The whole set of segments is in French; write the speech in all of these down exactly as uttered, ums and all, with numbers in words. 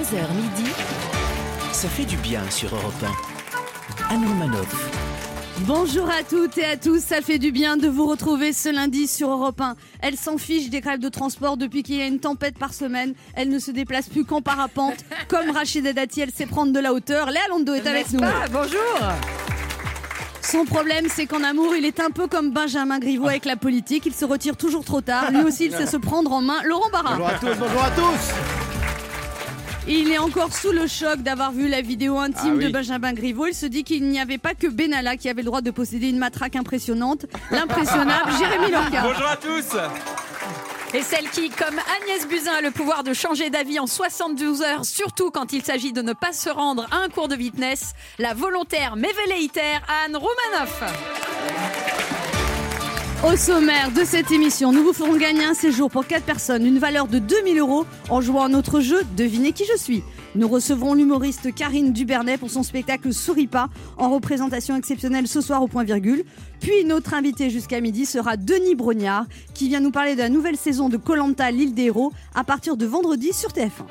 onze heures midi, ça fait du bien sur Europe un. Anne Romanoff. Bonjour à toutes et à tous, ça fait du bien de vous retrouver ce lundi sur Europe un. Elle s'en fiche des grèves de transport depuis qu'il y a une tempête par semaine. Elle ne se déplace plus qu'en parapente. Comme Rachida Dati, elle sait prendre de la hauteur. Léa Londo est avec nous. Pas, bonjour. Son problème, c'est qu'en amour, il est un peu comme Benjamin Griveaux avec la politique. Il se retire toujours trop tard. Lui aussi, il sait se prendre en main. Laurent Barra. Bonjour à tous, bonjour à tous. Il est encore sous le choc d'avoir vu la vidéo intime ah oui. de Benjamin Griveaux. Il se dit qu'il n'y avait pas que Benalla qui avait le droit de posséder une matraque impressionnante. L'impressionnable Jérémy Lorca. Bonjour à tous. Et celle qui, comme Agnès Buzyn, a le pouvoir de changer d'avis en soixante-douze heures, surtout quand il s'agit de ne pas se rendre à un cours de fitness, la volontaire mais velléitaire Anne Romanoff. Au sommaire de cette émission, nous vous ferons gagner un séjour pour quatre personnes, une valeur de deux mille euros en jouant à notre jeu Devinez qui je suis. Nous recevrons l'humoriste Karine Dubernet pour son spectacle Souris pas, en représentation exceptionnelle ce soir au point virgule. Puis notre invité jusqu'à midi sera Denis Brognard, qui vient nous parler de la nouvelle saison de Koh-Lanta, l'île des héros, à partir de vendredi sur T F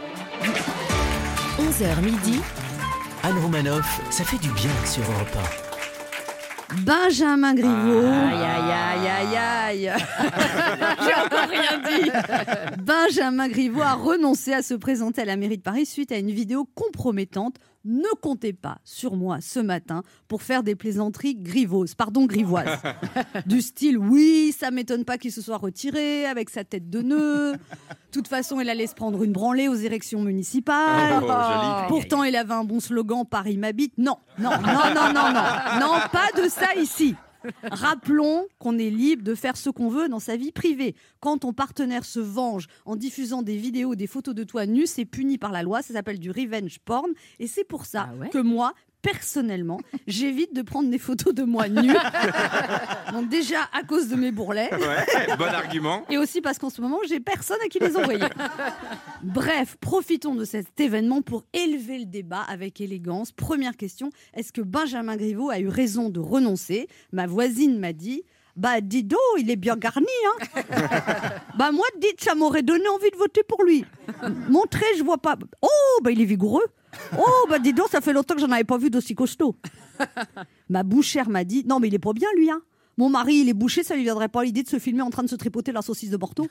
un. onze heures midi, Anne Romanoff, ça fait du bien sur Europe un. Benjamin Griveaux. Aïe, aïe, aïe, aïe, aïe. J'ai encore rien dit. Benjamin Griveaux a renoncé à se présenter à la mairie de Paris suite à une vidéo compromettante. Ne comptez pas sur moi ce matin pour faire des plaisanteries griveuses, pardon, grivoises. Du style, oui, ça m'étonne pas qu'il se soit retiré avec sa tête de nœud. De toute façon, il allait se prendre une branlée aux élections municipales. Oh, joli. Pourtant, il avait un bon slogan, Paris m'habite. Non, non, non, non, non, non. Non, pas de ça ici. Rappelons qu'on est libre de faire ce qu'on veut dans sa vie privée. Quand ton partenaire se venge en diffusant des vidéos, des photos de toi nu, c'est puni par la loi. Ça s'appelle du revenge porn. Et c'est pour ça Ah ouais que moi, personnellement, j'évite de prendre des photos de moi nue. Donc déjà à cause de mes bourrelets. Ouais, bon argument. Et aussi parce qu'en ce moment, j'ai personne à qui les envoyer. Bref, profitons de cet événement pour élever le débat avec élégance. Première question, est-ce que Benjamin Griveaux a eu raison de renoncer ? Ma voisine m'a dit... Bah, dis donc, il est bien garni, hein. Bah, moi, dites, ça m'aurait donné envie de voter pour lui. Montrez, je vois pas. Oh, bah, il est vigoureux. Oh, bah, dis donc, ça fait longtemps que j'en avais pas vu d'aussi costaud. Ma bouchère m'a dit, non, mais il est pas bien, lui, hein. Mon mari, il est bouché, ça lui viendrait pas l'idée de se filmer en train de se tripoter la saucisse de Bordeaux.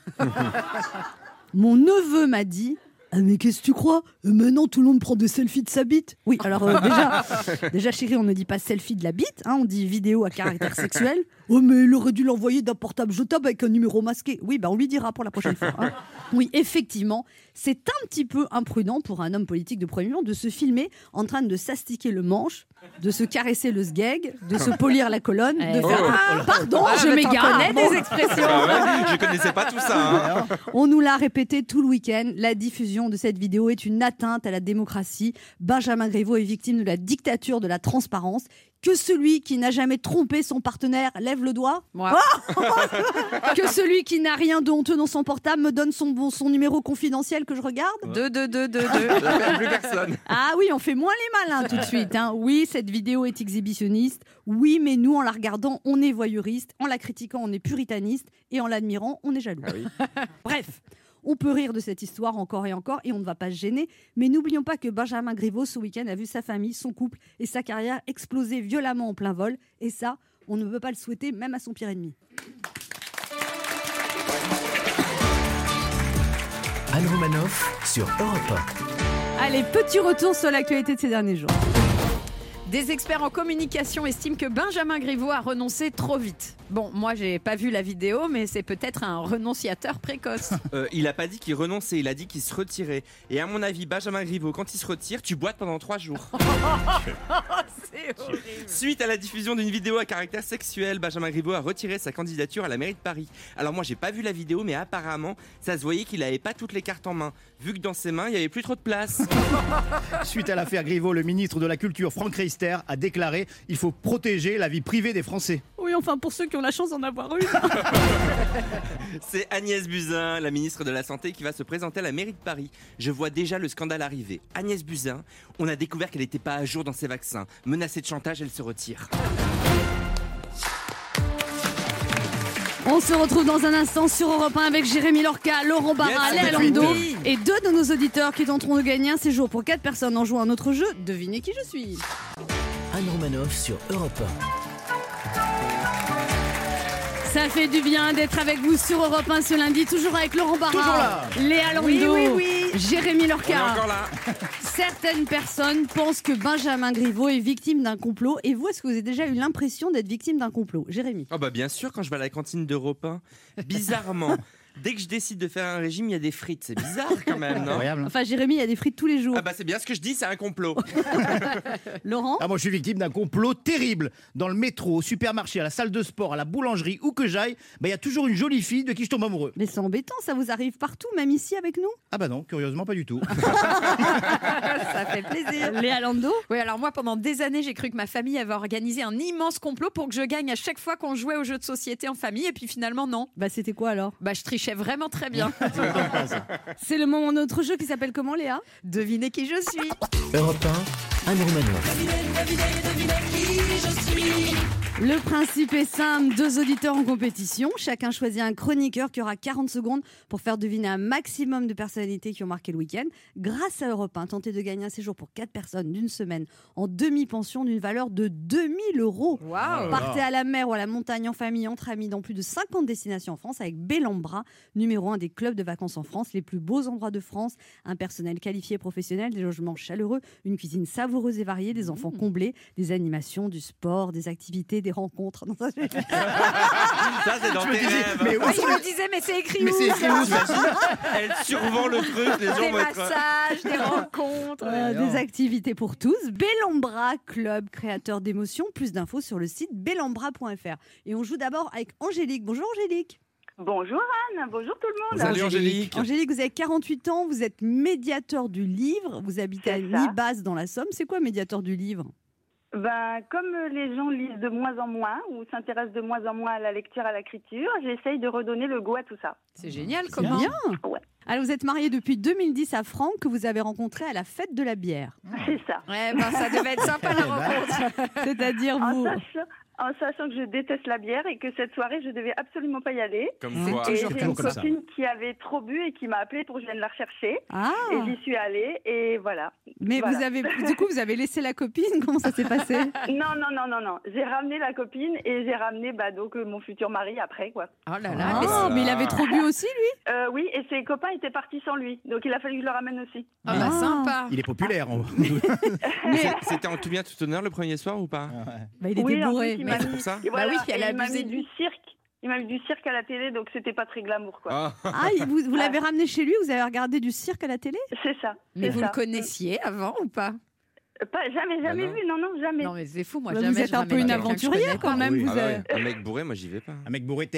Mon neveu m'a dit, ah mais qu'est-ce que tu crois ? Maintenant tout le monde prend des selfies de sa bite. Oui, alors euh, déjà, déjà chérie, on ne dit pas selfie de la bite, hein, on dit vidéo à caractère sexuel. Oh mais il aurait dû l'envoyer d'un portable jetable avec un numéro masqué. Oui, bah on lui dira pour la prochaine fois. Hein. Oui, effectivement, c'est un petit peu imprudent pour un homme politique de premier plan de se filmer en train de s'astiquer le manche, de se caresser le sgeg, de se polir la colonne, de Oh, faire oh, ah, pardon, Ah, je mais m'égare. t'en connais Bon. des expressions. Ah ouais, je connaissais pas tout ça. Hein. On nous l'a répété tout le week-end. La diffusion de cette vidéo est une atteinte à la démocratie. Benjamin Griveaux est victime de la dictature de la transparence. Que celui qui n'a jamais trompé son partenaire lève le doigt. Moi. Oh que celui qui n'a rien de honteux dans son portable me donne son, son numéro confidentiel que je regarde. Deux, deux, deux, deux, deux. J'appelle plus personne. Ah oui, on fait moins les malins tout de suite. Hein. Oui, cette vidéo est exhibitionniste. Oui, mais nous, en la regardant, on est voyeuriste. En la critiquant, on est puritaniste. Et en l'admirant, on est jaloux. Ah oui. Bref. On peut rire de cette histoire encore et encore et on ne va pas se gêner. Mais n'oublions pas que Benjamin Griveaux, ce week-end, a vu sa famille, son couple et sa carrière exploser violemment en plein vol. Et ça, on ne peut pas le souhaiter même à son pire ennemi. Anne Romanoff sur Europe un. Allez, petit retour sur l'actualité de ces derniers jours. Des experts en communication estiment que Benjamin Griveaux a renoncé trop vite. Bon, moi, j'ai pas vu la vidéo, mais c'est peut-être un renonciateur précoce. Euh, il a pas dit qu'il renonçait, il a dit qu'il se retirait. Et à mon avis, Benjamin Griveaux, quand il se retire, tu boites pendant trois jours. C'est horrible. Suite à la diffusion d'une vidéo à caractère sexuel, Benjamin Griveaux a retiré sa candidature à la mairie de Paris. Alors moi, j'ai pas vu la vidéo, mais apparemment, ça se voyait qu'il avait pas toutes les cartes en main, vu que dans ses mains, il y avait plus trop de place. Suite à l'affaire Griveaux, le ministre de la Culture, Franck Riester, a déclaré « Il faut protéger la vie privée des Français ». Oui, enfin, pour ceux qui ont la chance d'en avoir une. C'est Agnès Buzyn, la ministre de la Santé, qui va se présenter à la mairie de Paris. Je vois déjà le scandale arriver. Agnès Buzyn, on a découvert qu'elle n'était pas à jour dans ses vaccins. Menacée de chantage, elle se retire. On On se retrouve dans un instant sur Europe un avec Jérémy Lorca, Laurent Barra, Yes, Léa tout de Lando suite. et deux de nos auditeurs qui tenteront de gagner un séjour pour quatre personnes en jouant à un autre jeu. Devinez qui je suis. Anne Romanoff sur Europe un. Ça fait du bien d'être avec vous sur Europe un ce lundi, toujours avec Laurent Barra, Toujours là. Léa Lando, Oui, oui, oui. Jérémy On est Lorca. encore là. Certaines personnes pensent que Benjamin Griveaux est victime d'un complot. Et vous, est-ce que vous avez déjà eu l'impression d'être victime d'un complot, Jérémy? Oh bah bien sûr, quand je vais à la cantine d'Europe un, bizarrement, dès que je décide de faire un régime, il y a des frites. C'est bizarre quand même, non? Incroyable. Enfin, Jérémy, il y a des frites tous les jours. Ah bah c'est bien ce que je dis, c'est un complot. Laurent? Ah, moi, je suis victime d'un complot terrible. Dans le métro, au supermarché, à la salle de sport, à la boulangerie, où que j'aille, bah, il y a toujours une jolie fille de qui je tombe amoureux. Mais c'est embêtant, ça vous arrive partout, même ici avec nous? Ah bah non, curieusement, pas du tout. Ça fait plaisir. Léa Lando? Oui, alors moi, pendant des années, j'ai cru que ma famille avait organisé un immense complot pour que je gagne à chaque fois qu'on jouait aux jeux de société en famille. Et puis finalement, non. Bah, c'était quoi alors? Bah, je trichais vraiment très bien. C'est le moment de notre jeu qui s'appelle comment, Léa? Devinez qui je suis. Europe un, Anne Romanoff. Le principe est simple, deux auditeurs en compétition. Chacun choisit un chroniqueur qui aura quarante secondes pour faire deviner un maximum de personnalités qui ont marqué le week-end. Grâce à Europe un, tentez de gagner un séjour pour quatre personnes d'une semaine en demi-pension d'une valeur de deux mille euros. Waouh. Partez à la mer ou à la montagne en famille, entre amis, dans plus de cinquante destinations en France avec Bellambra, numéro un des clubs de vacances en France, les plus beaux endroits de France, un personnel qualifié et professionnel, des logements chaleureux, une cuisine savoureuse et variée, des enfants comblés, des animations, du sport, des activités, des rencontres. Non, ça, je- Ça c'est dans Je me tes disais, rêves. mais où Ah, sont je les- me disais, mais c'est écrit Mais où c'est ça écrit où, ça Elle survend le truc, les gens Des vont être... massages, des rencontres. Euh, non. des activités pour tous. Bellambra, club créateur d'émotions. Plus d'infos sur le site bellambra point f r. Et on joue d'abord avec Angélique. Bonjour Angélique. Bonjour Anne, bonjour tout le monde. Salut Angélique. Angélique, vous avez quarante-huit ans, vous êtes médiateur du livre, vous habitez à C'est ça. Nibaz dans la Somme. C'est quoi médiateur du livre? Ben, comme les gens lisent de moins en moins ou s'intéressent de moins en moins à la lecture, à l'écriture, j'essaye de redonner le goût à tout ça. C'est génial, C'est comment? bien. Ouais. Alors vous êtes marié depuis deux mille dix à Franck, que vous avez rencontré à la fête de la bière. C'est ça. Ouais, ben, ça devait être sympa la rencontre. C'est-à-dire En vous... sachant, en sachant que je déteste la bière et que cette soirée, je devais absolument pas y aller. Comme C'est quoi. Et toujours j'ai comme une ça. copine qui avait trop bu et qui m'a appelée pour que je vienne la rechercher. Ah, Et j'y suis allée et voilà. mais Voilà. vous avez, du coup, vous avez laissé la copine. Comment ça s'est passé? Non, non, non, non, non. J'ai ramené la copine et j'ai ramené bah, donc, euh, mon futur mari après, quoi. Oh là là, mais Ah, mais il avait trop bu aussi, lui. Euh, oui, et ses copains étaient partis sans lui. Donc il a fallu que je le ramène aussi. oh, bah, Ah. sympa. Il est populaire. on- Mais C'est- C'était en tout bien tout honneur le premier soir ou pas? bah, il était Oui, en bourré. plus, il Mais- m'a c'est mis- pour ça et voilà, Bah oui, puis elle et a il m'a abusé mis de lui. du cirque. Il m'a mis du cirque à la télé, donc c'était pas très glamour, quoi. Ah. Ah, il- vous, vous l'avez ramené chez lui, vous avez regardé du cirque à la télé? C'est ça. Mais c'est vous ça. le connaissiez avant ou pas? Euh, Pas, jamais, jamais Bah non. vu, non, non, jamais. Non, mais c'est fou, moi. Bah, jamais vous êtes je un ramène peu une quelqu'un que je aventurière connais quand pas. même. Oui. Vous Ah bah avez- ouais, un mec bourré, moi j'y vais pas. Un mec bourré.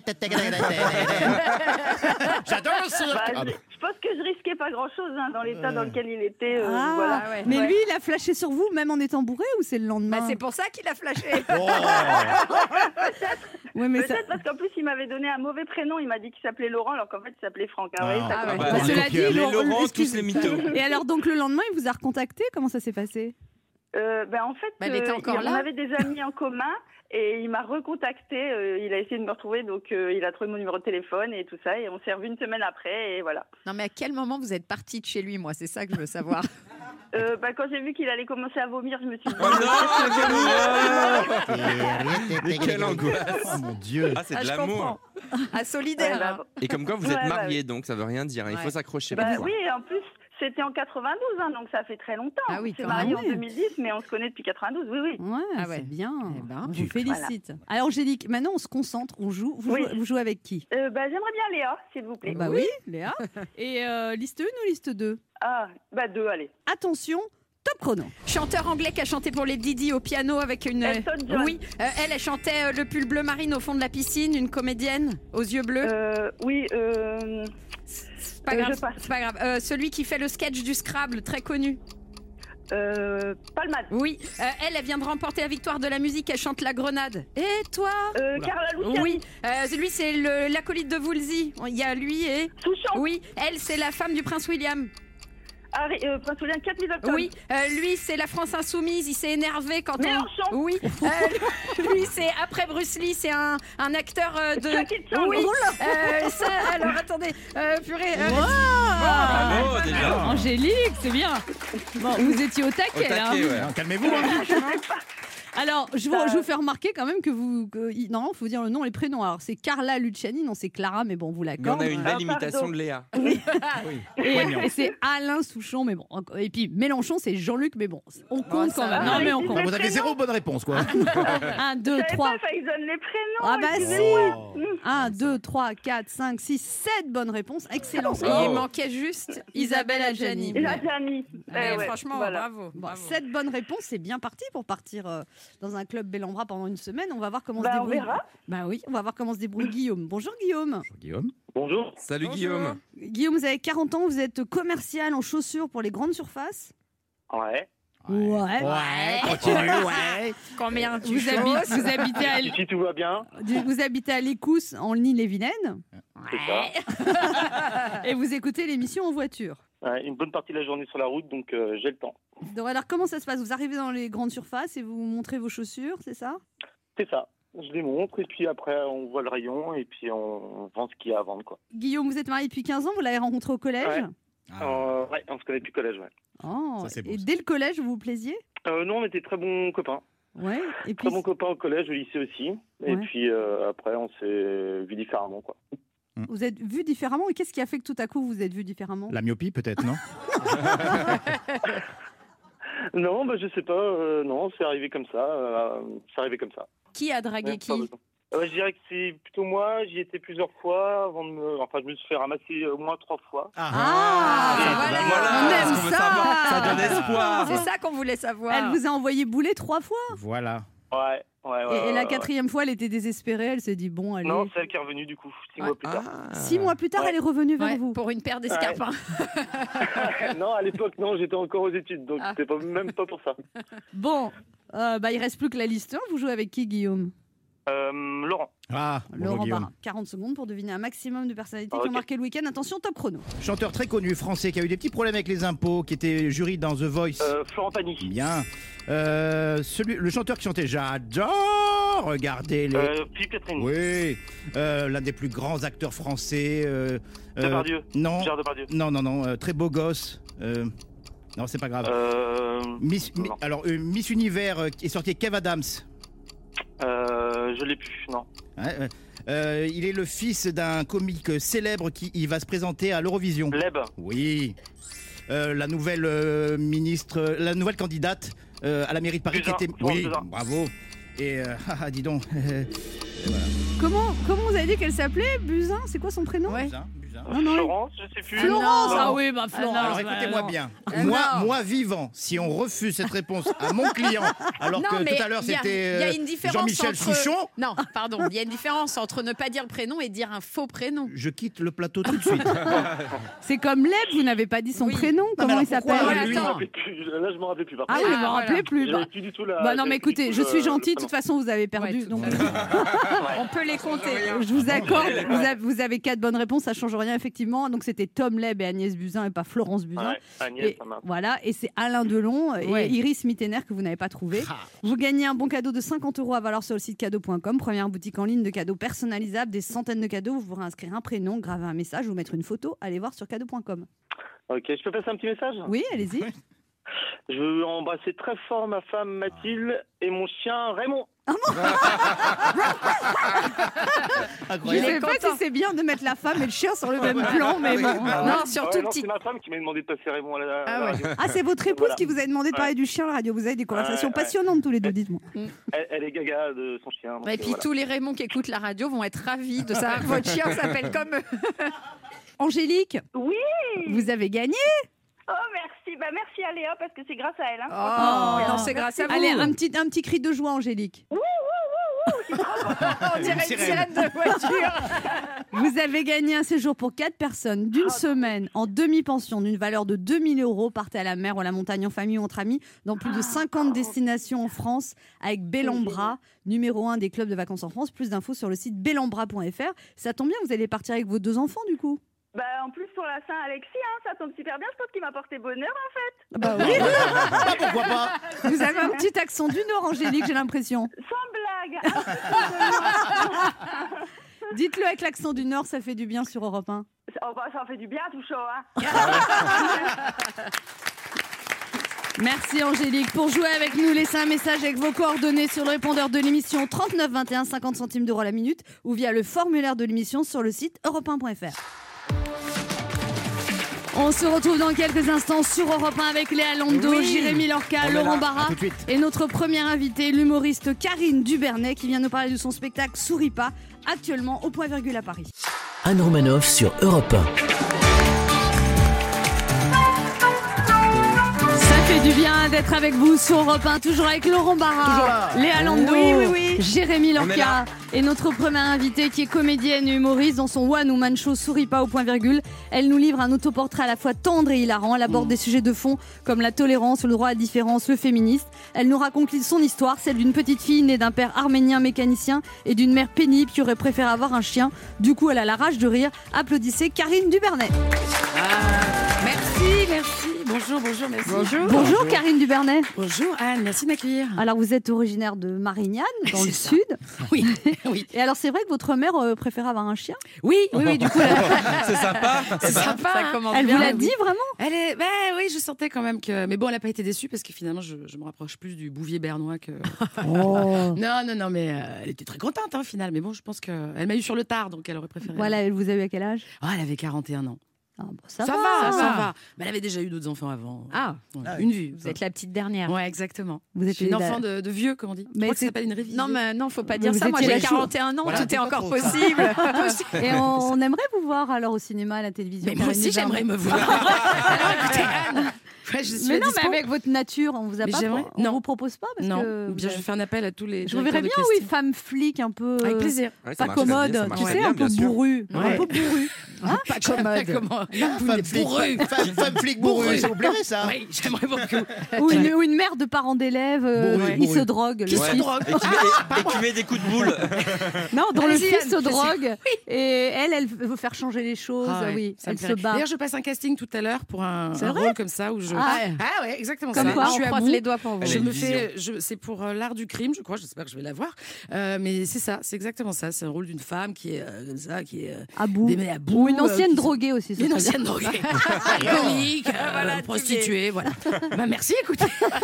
J'adore le cirque. Bah, Ah je, bah. je pense que je risquais pas grand-chose hein, dans l'état dans lequel il était. euh, Ah, voilà. ouais. mais Ouais. lui, il a flashé sur vous même en étant bourré ou c'est le lendemain? Bah, c'est pour ça qu'il a flashé. Oh. Ouais, mais ça- Peut-être parce qu'en plus il m'avait donné un mauvais prénom. Il m'a dit qu'il s'appelait Laurent, alors qu'en fait il s'appelait Franck. Ah, ouais, Ah, ça ah commence. ouais. Bah, Bah, cela donc, dit, euh, Les Laurent- Laurent, tous excuse- les mythos. Et alors donc le lendemain, il vous a recontacté? Comment ça s'est passé? Euh, ben, en fait, Bah, il était euh, encore on là. avait des amis en commun et il m'a recontacté. euh, il a essayé de me retrouver, donc euh, il a trouvé mon numéro de téléphone et tout ça. Et on s'est revu une semaine après et voilà. Non, mais à quel moment vous êtes parti de chez lui, moi? C'est ça que je veux savoir. Euh, bah, quand j'ai vu qu'il allait commencer à vomir, je me suis dit. Oh non Mais quelle angoisse. Oh mon Dieu. Ah, c'est Ah, de je l'amour. comprends. Ah, solidaire. Ouais, bah, hein. Et comme quoi vous Ouais, êtes bah mariés, donc ça veut rien dire. hein. Il faut Ouais. s'accrocher Bah parfois. oui, et en plus, c'était en quatre-vingt-douze, hein, donc ça fait très longtemps. Ah oui, on s'est quand mariés même. en deux mille dix, mais on se connaît depuis quatre-vingt-douze, oui, oui. Ouais, Ah ouais. c'est bien. Eh ben, On vous félicite. Alors Angélique, maintenant on se concentre, on joue. Vous, Oui. jouez, vous jouez avec qui? Euh, bah, j'aimerais bien Léa, s'il vous plaît. Bah oui, Léa. Et euh, liste un ou liste deux? Ah, bah deux, allez. Attention, top chrono. Chanteur anglais qui a chanté pour les Didi au piano avec une. Elton John. Oui, euh, elle, elle chantait euh, le pull bleu marine au fond de la piscine, une comédienne aux yeux bleus. Euh, oui, euh, C'est pas euh, grave. je passe. C'est pas grave. Euh, celui qui fait le sketch du Scrabble, très connu. euh, Palmade. Oui, euh, elle, elle vient de remporter la victoire de la musique. Elle chante La Grenade. Et toi? Euh, Carla Luciani. Oui, euh, lui c'est le- l'acolyte de Woolsey. Il y a lui et. Souchon. Oui, elle c'est la femme du prince William. Ah, euh, Prince William, Kate Middleton. Oui, euh, lui, c'est la France insoumise. Il s'est énervé quand Mélenchon. on. Oui, euh, lui, c'est après Bruce Lee, c'est un, un acteur euh, de. Jackie Chan. Oui, euh, ça, alors attendez, euh, purée. euh, Bravo, déjà. Angélique, c'est bien. Bon, vous étiez au taquet, Au taquet, hein. ouais. Non, calmez-vous. Hein. Alors, je vous, je vous fais remarquer quand même que vous. Que, il- non, il faut dire le nom et les prénoms. Alors, c'est Carla Luciani, non, c'est Clara, mais bon, vous Mais on l'accorde. a une belle Ah, imitation pardon. de Léa. Oui. Et, Poignant. et c'est Alain Souchon, mais bon. encore- Et puis Mélenchon, c'est Jean-Luc, mais bon, on compte ça quand même. va. Non, mais on Ah, compte. Bon, vous avez zéro bonne réponse, quoi. un, deux, Je savais trois. pas, il fallait que je donne les prénoms. Ah bah excusez-moi. si. un, deux, trois, quatre, cinq, six, sept bonnes réponses. Excellent. Et il manquait juste Isabelle Adjani. Il a déjà mis. Ouais, Eh ouais, franchement, voilà. bravo. Bon, bravo. sept bonnes réponses, c'est bien parti pour partir euh, dans un club Bellambra pendant une semaine. On va voir comment Bah, se on débrouille. verra. Bah oui, on va voir comment se débrouille Guillaume. Bonjour Guillaume. Bonjour, Guillaume. Bonjour. Salut Bonjour. Guillaume. Guillaume, vous avez quarante ans, vous êtes commercial en chaussures pour les grandes surfaces. Ouais. Ouais. Ouais, continue, ouais. Combien tu Vous, choses habitez, vous, habitez à, Si tout va bien, vous habitez à l'Écousse, en Ille-et-Vilaine, c'est ça. et vous écoutez l'émission en voiture. Ouais, une bonne partie de la journée sur la route, donc euh, j'ai le temps. Donc, alors, comment ça se passe? Vous arrivez dans les grandes surfaces et vous montrez vos chaussures, c'est ça? C'est ça. Je les montre et puis après on voit le rayon et puis on vend ce qu'il y a à vendre, quoi. Guillaume, vous êtes marié depuis quinze ans, vous l'avez rencontré au collège? Ouais. Ah. Euh, ouais, on se connaît depuis le collège, ouais. Oh, Ça, c'est beau, et ça. dès le collège, vous vous plaisiez? Euh, nous, on était très bons copains. Ouais. Et puis, Très bons copains au collège, au lycée aussi. Et Ouais. puis euh, après, on s'est vus différemment, quoi. vous êtes vus différemment. Et qu'est-ce qui a fait que tout à coup vous êtes vus différemment? La myopie, peut-être, non? Non, bah, je sais pas. euh, non, c'est arrivé comme ça. euh, c'est arrivé comme ça. Qui a dragué Ouais, qui pas besoin. Euh, je dirais que c'est plutôt moi. J'y étais plusieurs fois avant de me. Enfin, je me suis fait ramasser au moins trois fois. Ah, Ah, voilà, voilà, on ce aime qu'on veut ça. savoir. Ça donne espoir. C'est ça qu'on voulait savoir. Elle vous a envoyé bouler trois fois. Voilà. Ouais, ouais, ouais. Et, et la ouais, quatrième fois, elle était désespérée. Elle s'est dit bon, ouais. allez. Non, c'est elle qui est revenue du coup, six Ouais. mois plus tard. Ah. Six mois plus tard, Ouais. elle est revenue vers Ouais, vous. pour une paire d'escarpins. non, à l'époque, non, j'étais encore aux études, donc Ah. c'était pas, même pas pour ça. Bon, euh, bah, il reste plus que la liste un. Vous jouez avec qui, Guillaume? Euh, Laurent. Ah, bonjour, Laurent Guillaume. Barra. quarante secondes pour deviner un maximum de personnalités Ah, qui ont ok. marqué le week-end. Attention, top chrono. Chanteur très connu français qui a eu des petits problèmes avec les impôts, qui était jury dans The Voice. Euh, Florent Pagny. Bien. Euh, celui, le chanteur qui chantait J'adore, regardez les. Euh, Philippe Catherine. Oui, euh, l'un des plus grands acteurs français. Euh, euh, Depardieu. non, Gérard Depardieu. non, non, non, euh, très beau gosse. Euh, non, c'est pas grave. Euh, Miss, Mi- non. alors, euh, Miss Univers euh, qui est sorti avec Kev Adams. euh, je l'ai plus, non. Ouais, ouais. Euh, il est le fils d'un comique célèbre qui il va se présenter à l'Eurovision. Leb. Oui. Euh, la nouvelle euh, ministre, euh, la nouvelle candidate euh, à la mairie de Paris Buzyn, qui était. Florence Oui, Buzyn. bravo. Et euh, ah, ah, dis donc. Comment, comment vous avez dit qu'elle s'appelait? Buzyn, c'est quoi son prénom? Ouais. Buzyn, Buzyn. Non, non, Florence, je sais plus. Florence. non. Ah oui, bah Ah Florence. non. Alors bah, écoutez-moi non. bien. Ah moi, non. moi vivant, si on refuse cette réponse à mon client, alors Non, que mais tout à l'heure il y a- c'était il y a euh, une différence Jean-Michel entre- Souchon, Non, pardon. Il y a une différence entre ne pas dire le prénom et dire un faux prénom. je quitte le plateau tout de suite. C'est comme Leb, vous n'avez pas dit son Oui. prénom. mais Comment alors il pourquoi s'appelle? Ouais, Lui, je me attends. rappelais plus. Là, je me rappelais plus. Par Ah contre. oui, je Ah, me voilà. rappelais plus. J'avais Bah, plus du tout la. bah non, mais j'avais plus écoutez, du je tout suis le- gentille. le De toute prénom. façon, vous avez perdu. Ouais, tout donc, à euh, On peut les compter. je vous accorde. Vous avez, vous avez quatre bonnes réponses. Ça change rien effectivement. Donc c'était Tom Leb et Agnès Buzyn et pas Florence Buzyn. Ouais, Agnès, Et ça m'a. voilà, et c'est Alain Delon et Ouais. Iris Mittener que vous n'avez pas trouvé. Ah. Vous gagnez un bon cadeau de cinquante euros à valeur sur le site cadeau point com, première boutique en ligne de cadeaux personnalisables, des centaines de cadeaux. Vous pourrez inscrire un prénom, graver un message ou mettre une photo. Allez voir sur cadeau point com. Ok, je peux passer un petit message? Oui, allez-y. Je veux embrasser très fort ma femme Mathilde et mon chien Raymond. Je Incroyable. ne sais pas content. si c'est bien de mettre la femme et le chien sur le même plan, mais Oui, bon. bah Non, Ouais, surtout non, petit. c'est ma femme qui m'a demandé de passer Raymond à la, à Ah la ouais. radio. Ah, c'est votre épouse Voilà. qui vous a demandé de parler Ouais. du chien à la radio. Vous avez des conversations Ouais, ouais. passionnantes tous les deux, dites-moi. Elle, elle est gaga de son chien. donc, Et euh, puis voilà. tous les Raymond qui écoutent la radio vont être ravis de savoir que votre chien s'appelle comme eux. Angélique, Oui. vous avez gagné. Oh, merci. Bah, merci à Léa parce que c'est grâce à elle. Hein. Oh, non, c'est grâce à vous. Allez, un petit, un petit cri de joie, Angélique. On dirait une sirène. sirène de voiture. Vous avez gagné un séjour pour quatre personnes d'une semaine en demi-pension d'une valeur de deux mille euros. Partez à la mer ou à la montagne en famille ou entre amis dans plus de cinquante destinations en France avec Bellambra, numéro un des clubs de vacances en France. Plus d'infos sur le site bellambra point f r. Ça tombe bien, vous allez partir avec vos deux enfants du coup. Bah, en plus, pour la Saint-Alexis, hein, ça tombe super bien. Je pense qu'il m'a porté bonheur, en fait. Bah oui. Ah, pourquoi pas? Vous avez un petit accent du Nord, Angélique, j'ai l'impression. Sans blague. Ah, Dites-le avec l'accent du Nord, ça fait du bien sur Europe un. oh, bah, ça en fait du bien, tout chaud. Hein. Merci Angélique. Pour jouer avec nous, laissez un message avec vos coordonnées sur le répondeur de l'émission trente-neuf vingt et un, cinquante centimes d'euros la minute, ou via le formulaire de l'émission sur le site europe un point f r. On se retrouve dans quelques instants sur Europe un avec Léa Lando, Oui. Jérémy Lorca, On est Laurent là. Barra À tout de suite. et notre première invitée, l'humoriste Karine Dubernet, qui vient nous parler de son spectacle Souris pas, actuellement au Point Virgule à Paris. Anne Romanoff sur Europe un. Ça fait du bien d'être avec vous sur Europe un, toujours avec Laurent Toujours Barra, là. Léa Lando, Oui, oui, oui. Jérémy On est Lorca là. et notre première invitée qui est comédienne et humoriste dans son One Woman Show Souris pas au Point Virgule. Elle nous livre un autoportrait à la fois tendre et hilarant. Elle aborde des sujets de fond comme la tolérance, le droit à la différence, le féminisme. Elle nous raconte son histoire, celle d'une petite fille née d'un père arménien mécanicien et d'une mère pénible qui aurait préféré avoir un chien. Du coup, elle a la rage de rire. Applaudissez Karine Dubernet. Merci, merci. Bonjour, bonjour, merci. Bonjour, Bonjour Karine Dubernet. Bonjour Anne, merci de m'accueillir. Alors vous êtes originaire de Marignane, dans C'est le ça. sud. Oui, oui. Et alors c'est vrai que votre mère euh, préférait avoir un chien. Oui, oui, oui, du coup, elle, C'est sympa. c'est sympa. Ça hein. commence Elle bien. vous l'a oui. dit vraiment? Elle est, bah oui, je sentais quand même que. Mais bon, elle n'a pas été déçue parce que finalement, je, je me rapproche plus du Bouvier bernois que. Oh. Non, non, non, mais euh, elle était très contente, hein, au final. Mais bon, je pense qu'elle m'a eu sur le tard, donc elle aurait préféré. Voilà, elle vous a eu à quel âge? Ah, elle avait quarante et un ans. Ah, bon, ça, Ça, va, va, ça va. Mais elle avait déjà eu d'autres enfants avant. Ah, Ouais, Ah, une vie. vous êtes la petite dernière. Ouais, exactement. Vous Je êtes suis une la- enfant de, de vieux, comme on dit. Je Mais crois que c'est- ça s'appelle une révision. Non, mais non, faut pas Mais dire vous ça. Moi, étiez j'ai la quarante et un ans, Voilà, tout dis est pas encore trop ça. possible. Et on, on aimerait vous voir alors au cinéma, à la télévision. Mais moi Karine aussi, Dubernet. j'aimerais me voir. Alors écoutez, Anne, ouais, je suis Mais à non, mais dispo. avec votre nature, on vous a Mais pas. j'aimerais- On non. vous propose pas parce Non, que ou bien je vais faire un appel à tous les. je vous verrais bien, directeurs de oui, casting. femme flic un peu. Avec plaisir. Ouais, ça Pas marche très bien, commode, ça tu marche sais, très bien, un peu bien sûr. bourru, un Ouais. peu bourru. Hein Pas commode. Comment Femme flic, femme, femme flic bourrue, ça vous plairait ça? Oui, j'aimerais beaucoup. Ou une, ou une mère de parents d'élèves, euh, Bourru, il bourru. se drogue. Qui le se fils. drogue. Et qui, met, et qui met des coups de boule. Non, dont le Allez-y, fils Anne, se vas-y. drogue et elle, elle veut faire changer les choses. Ah ouais, oui, ça me elle se plairait. bat. D'ailleurs, je passe un casting tout à l'heure pour un, C'est un vrai rôle comme ça où je. Ah. Ah ouais, exactement. Comme ça. quoi, je on suis à croise bout. les doigts pour vous. Elle a Je une me vision. fais, je, c'est pour euh, l'art du crime, je crois. J'espère que je vais l'avoir. Euh, mais c'est ça, c'est exactement ça. C'est le rôle d'une femme qui est euh, comme ça, qui est euh, À bout. démenée à bout. Ou une euh, ancienne qui- droguée aussi. ça Une serait bien. ancienne droguée, alcoolique, euh, Voilà, tu prostituée, voilà. Bah merci, écoutez.